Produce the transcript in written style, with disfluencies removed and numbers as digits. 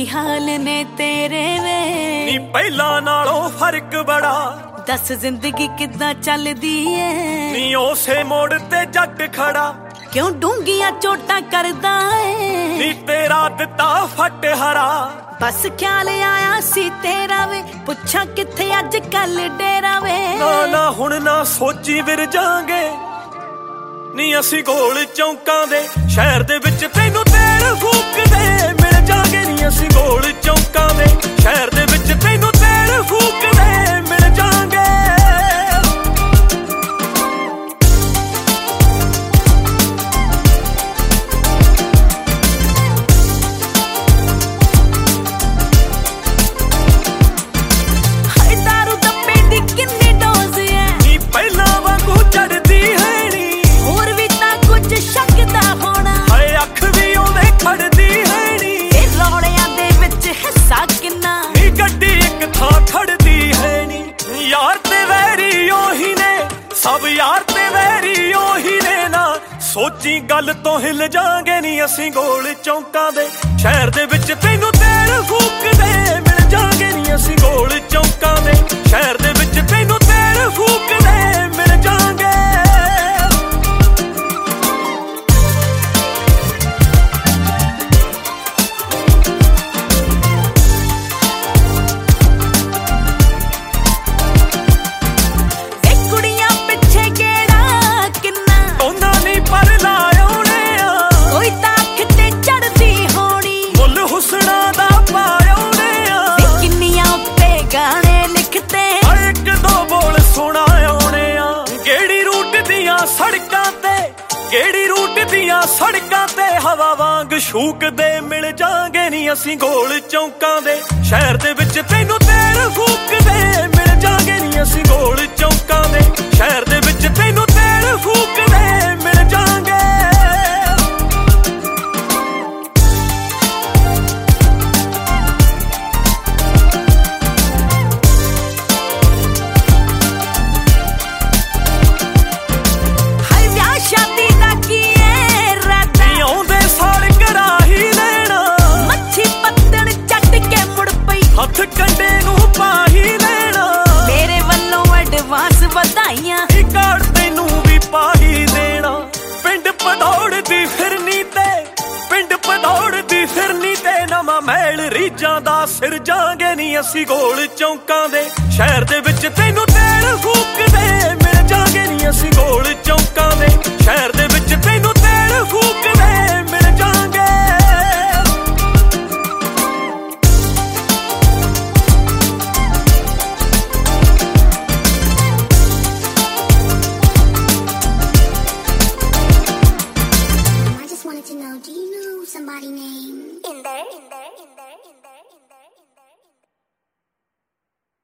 ਕੀ ਹਾਲ ਨੇ ਤੇਰੇ ਵੇ ਨੀ ਪਹਿਲਾਂ ਨਾਲੋਂ ਫਰਕ ਬੜਾ ਦੱਸ ਜ਼ਿੰਦਗੀ ਕਿੱਦਾਂ ਚੱਲਦੀ ਏ ਨੀ ਉਸੇ ਮੋੜ ਤੇ ਜੱਟ ਖੜਾ ਕਿਉਂ ਡੂੰਘੀਆਂ ਚੋਟਾਂ ਕਰਦਾ ਏ ਨੀ ਤੇਰਾ ਦਿੱਤਾ ਫਟ ਹਰਾ ਬਸ ਖਿਆਲ ਆਇਆ ਸੀ ਤੇਰਾ ਵੇ ਪੁੱਛਾਂ ਕਿੱਥੇ ਅੱਜ ਕੱਲ ਡੇਰਾ ਵੇ ਨਾ ਹੁਣ ਨਾ ਸੋਚੀ ਵਿਰ ਜਾਾਂਗੇ ਨੀ ਅਸੀਂ ਗੋਲ ਚੌਂਕਾਂ ਦੇ ਸ਼ਹਿਰ ਦੇ ਵਿੱਚ ਤੈਨੂੰ ਤੇਲ ਫੂਕਦੇ ਮਿਲ ਜਾਾਂਗੇ ਨੀ ਅਸੀਂ ਗੋਲ ਚੌਂਕਾਂ ਦੇ ਸ਼ਹਿਰ ਦੇ ਵਿੱਚ ਤੈਨੂੰ ਤੇਲ ਫੂਕਦੇ ਮਿਲ ਜਾਾਂਗੇ ਸਭ ਯਾਰ ਤੇ ਵੈਰੀ ਉਹੀ ਨੇ ਨਾ ਸੋਚੀ ਗੱਲ ਤੋਂ ਹਿੱਲ ਜਾਾਂਗੇ ਨੀ ਅਸੀਂ ਗੋਲ ਚੌਂਕਾਂ ਦੇ ਸ਼ਹਿਰ ਦੇ ਵਿੱਚ ਤੈਨੂੰ ਤੇਲ ਫੂਕਦੇ ਮਿਲ ਜਾਾਂਗੇ ਨੀ ਅਸੀਂ ਗੋਲ ਚੌਂਕਾਂ ਦੇ ਸ਼ਹਿਰ ਦੇ ਵਿੱਚ ਤੈਨੂੰ ਤੇਲ ਫੂਕਦੇ ਮਿਲ ਜਾਾਂਗੇ ਕਿਹੜੀ ਰੂਟ ਦੀਆਂ ਸੜਕਾਂ ਤੇ ਹਵਾ ਵਾਂਗ ਸ਼ੂਕਦੇ ਮਿਲ ਜਾਾਂਗੇ ਨੀ ਅਸੀਂ ਗੋਲ ਚੌਂਕਾਂ ਦੇ ਸ਼ਹਿਰ ਦੇ ਵਿੱਚ ਤੈਨੂੰ ਤੇਲ ਫੂਕਦੇ ਮਿਲ ਜਾਾਂਗੇ ਨੀ ਅਸੀਂ ਗੋਲ ਚੌਂਕਾਂ ਦੇ ਸ਼ਹਿਰ ਦੇ ਵਿੱਚ ਤੈਨੂੰ ਤੇਲ ਫੂਕਦੇ ਮਿਲ ਜਾਾਂਗੇ ਕੰਡੇ ਨੂੰ ਪਾਹੀ ਲੈਣਾ ਮੇਰੇ ਵੱਲੋਂ ਐਡਵਾਂਸ ਵਧਾਈਆਂ ਕਾਰਡ ਤੈਨੂੰ ਵੀ ਪਾਹੀ ਦੇਣਾ ਪਿੰਡ ਪਧੌੜਦੀ ਫਿਰਨੀ ਤੇ ਨਵਾਂ ਮਹਿਲ ਰੀਜਾਂ ਦਾ ਸਿਰ ਜਾਾਂਗੇ ਨੀ ਅਸੀਂ ਗੋਲ ਚੌਂਕਾਂ ਦੇ ਸ਼ਹਿਰ ਦੇ ਵਿੱਚ ਤੈਨੂੰ ਤੇਲ ਫੂਕਦੇ ਮਿਲ ਜਾਾਂਗੇ ਨੀ ਅਸੀਂ ਗੋਲ ਚੌਂਕਾਂ ਦੇ ਸ਼ਹਿਰ ਦੇ ਵਿੱਚ ਤੈਨੂੰ ਤੇਲ ਫੂਕਦੇ ਮਿਲ ਜਾਾਂਗੇ Do you know somebody named in there?